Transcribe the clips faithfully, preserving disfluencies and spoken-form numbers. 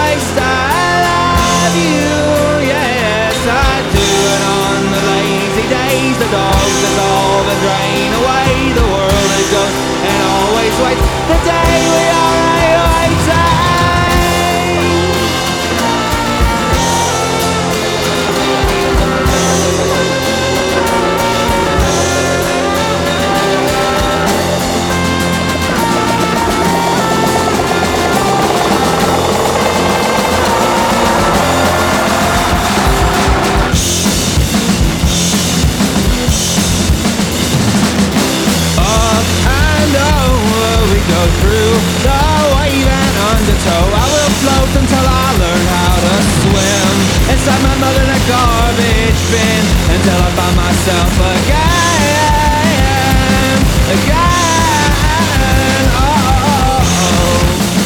waste. I love you, yes I do. And on the lazy days the dogs dissolve and drain away. The world it goes and always waits the day we are waiting. Through the wave and undertow, I will float until I learn how to swim inside my mother in a garbage bin, until I find myself again, again. Oh, oh, oh.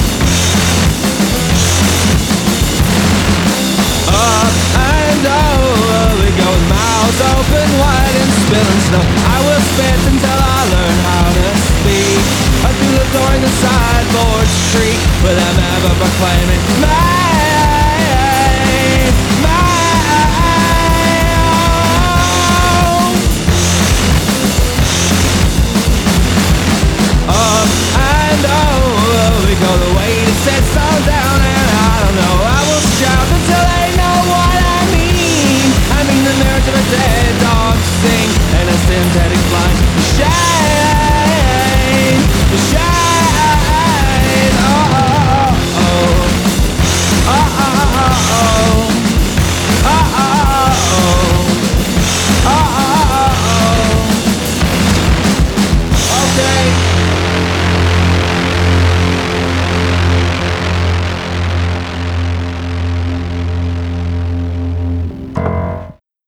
Up and over we go, with mouths open wide and spilling snow. I will spit until I learn how to speak. I through the door in the sideboard street, with them ever proclaiming